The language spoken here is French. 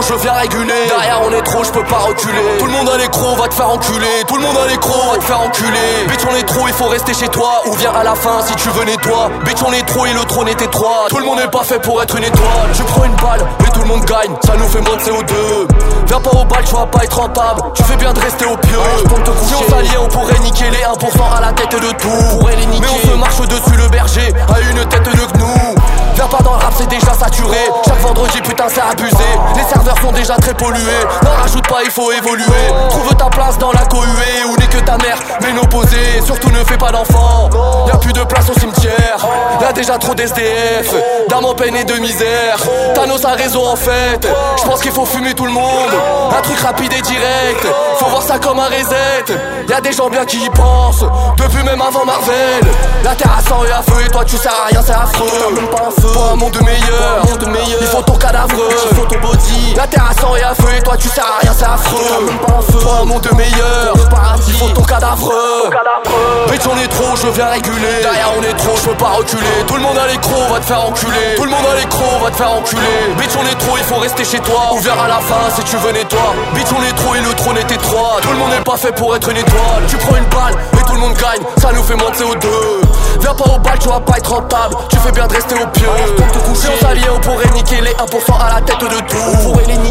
je viens réguler. Derrière on est trop, je peux pas reculer. Tout le monde a l'écro, va te faire enculer. Tout le monde a l'écro, va te faire enculer. Bitch on est trop, il faut rester chez toi. Ou viens à la fin si tu veux nettoie. Bitch on est trop et le trône est étroit. Tout le monde n'est pas fait pour être une étoile. Tu prends une balle et tout le monde gagne. Ça nous fait moins de CO2. Viens pas au bal, tu vas pas être rentable. Tu fais bien de rester au pieu. Si on s'alliait on pourrait niquer les 1% à la tête de tout. Mais on se marche dessus le berger a une tête de gnou. Viens pas dans le rap, c'est déjà saturé. Chaque vendredi, putain, c'est abusé. Les serveurs sont déjà très pollués. N'en rajoute pas, il faut évoluer. Trouve ta place dans la cohue. Ou n'est que ta mère, mais n'opposé. Surtout ne fais pas d'enfants. Y'a plus de place au cimetière. Y'a déjà trop d'SDF, d'âmes en peine et de misère. Thanos a raison en fait. J'pense qu'il faut fumer tout le monde. Un truc rapide et direct. Faut voir ça comme un reset. Y'a des gens bien qui y pensent. Depuis même avant Marvel. La terre à sang et à feu. Et toi tu sers à rien, c'est affreux. Pour un monde meilleur, il faut ton cadavre, il faut ton body. La terre à sang et à feu et toi tu sers à rien, c'est affreux. Pour un monde meilleur, il faut ton cadavre. Bitch on est trop, je viens réguler. Derrière on est trop, je peux pas reculer. Tout le monde a l'écro, va te faire enculer. Tout le monde a l'écro, va te faire enculer. Bitch on est trop, il faut rester chez toi. Ouvert à la fin si tu veux nettoie. Bitch on est trop et le trône est étroit. Tout le monde n'est pas fait pour être une étoile. Tu prends une balle et tout le monde gagne. Ça nous fait moins de CO2. Viens pas au bal, tu vas pas être rentable. Tu fais bien de rester au pieu. Si on s'alliait, on pourrait niquer les 1% à la tête de tout.